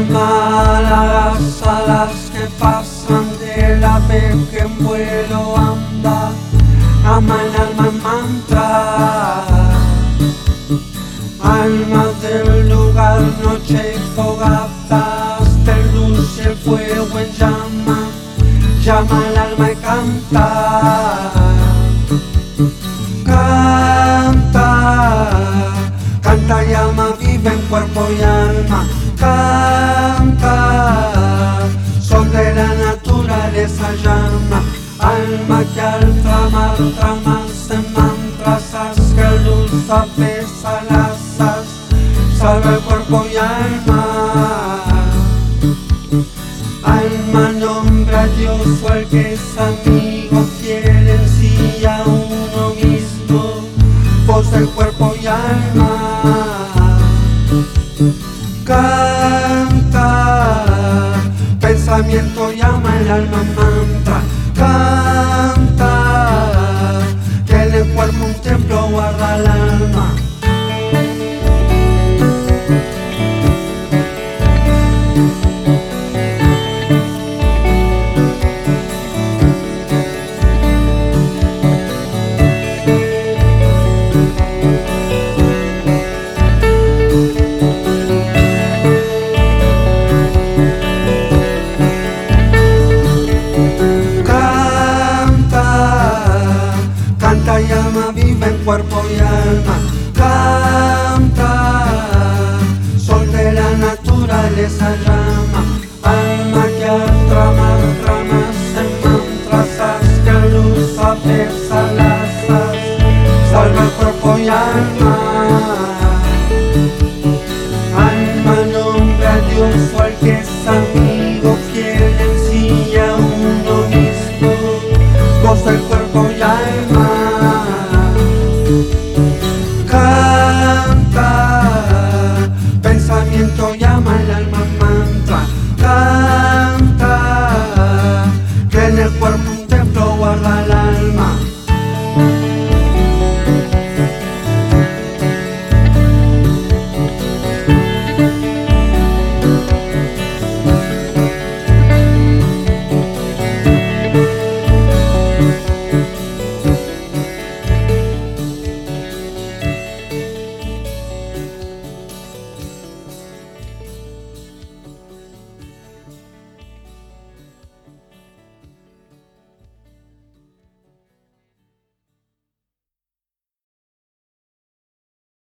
alma, las alas que pasan del ave que en vuelo anda, ama el alma en mantra. Alma del lugar, noche y fogatas, de luz y el fuego en llama, llama el alma y canta. Canta, canta y alma vive en cuerpo y alma. Canta, son de la naturaleza llama. Alma que al tramar, tramas en mantras, haz que luz apesa las as, salva el cuerpo y alma. Alma nombra a Dios o el que es amigo, fiel en sí a uno mismo, voz del cuerpo y alma. Canta, pensamiento llama el alma mantra. Canta, que en el cuerpo un templo guarda el alma. Canta y alma vive en cuerpo y alma.